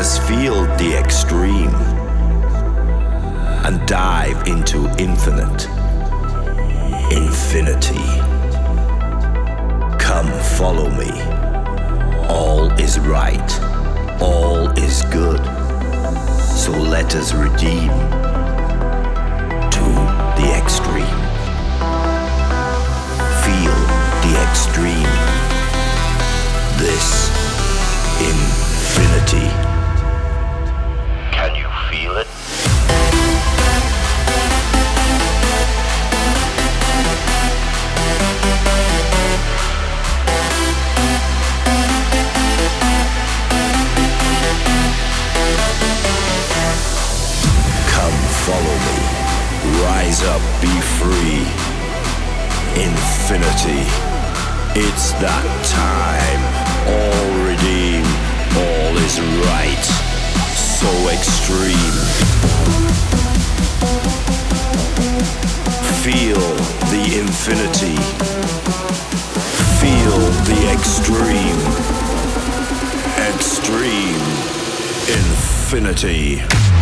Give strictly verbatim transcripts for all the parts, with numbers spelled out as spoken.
us feel the extreme and dive into infinite infinity. Come follow me. All is right, all is good. So let us redeem to the extreme. Feel the extreme. This infinity. Can you feel it? Come follow me. Rise up, be free. Infinity. It's that time. All redeemed. All is right. So extreme. Feel the infinity. Feel the extreme. Extreme infinity.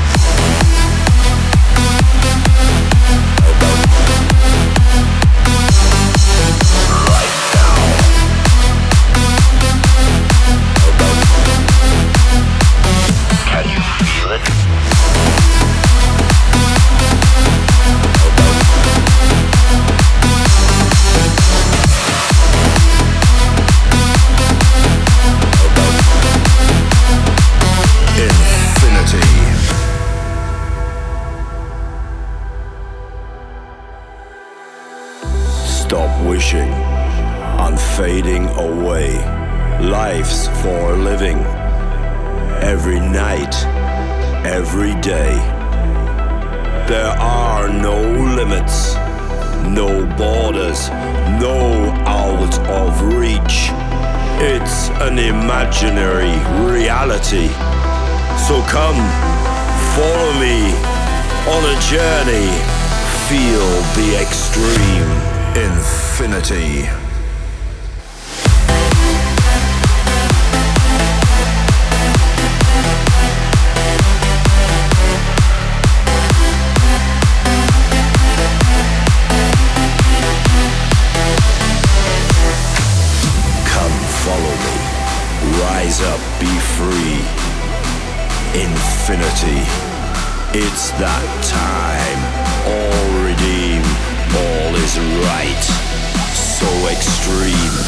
Stop wishing on fading away. Life's for living. Every night, every day. There are no limits, no borders, no out of reach. It's an imaginary reality. So come, follow me on a journey. Feel the extreme infinity. Come follow me. Rise up, be free. Infinity. It's that time. All redeemed. All is right. So extreme.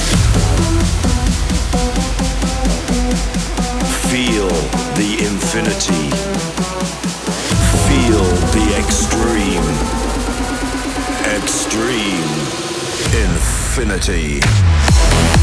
Feel the infinity. Feel the extreme. Extreme infinity.